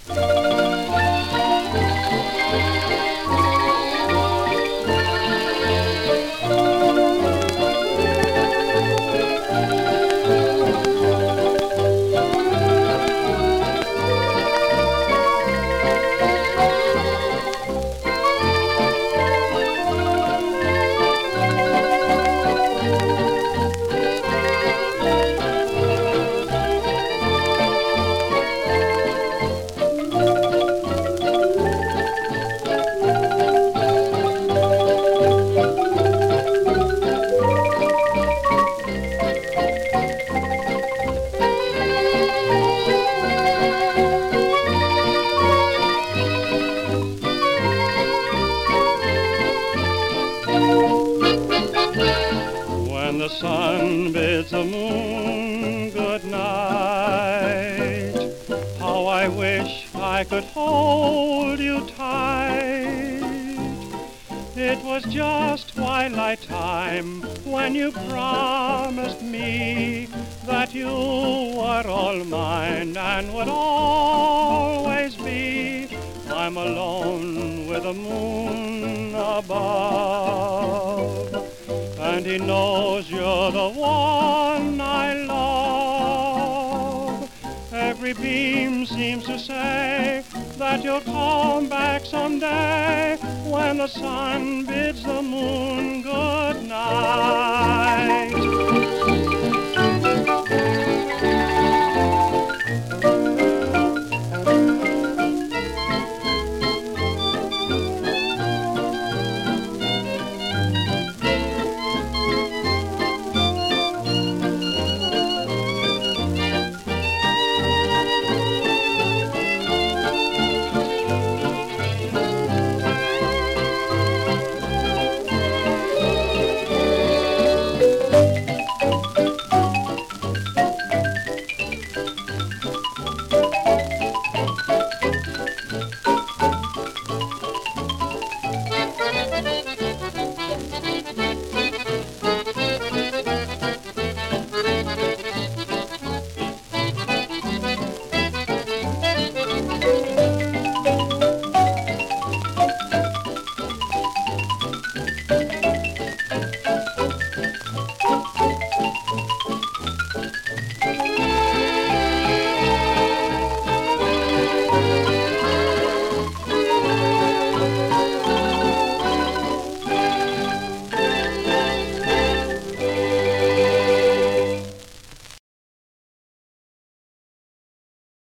When the sun bids the moon good night, how I wish I could hold you tight. It was just twilight time when you promised me that you were all mine and would always be. I'm alone with the moon above, and he knows you're the one I love. Every beam seems to say that you'll come back someday when the sun bids the moon good night.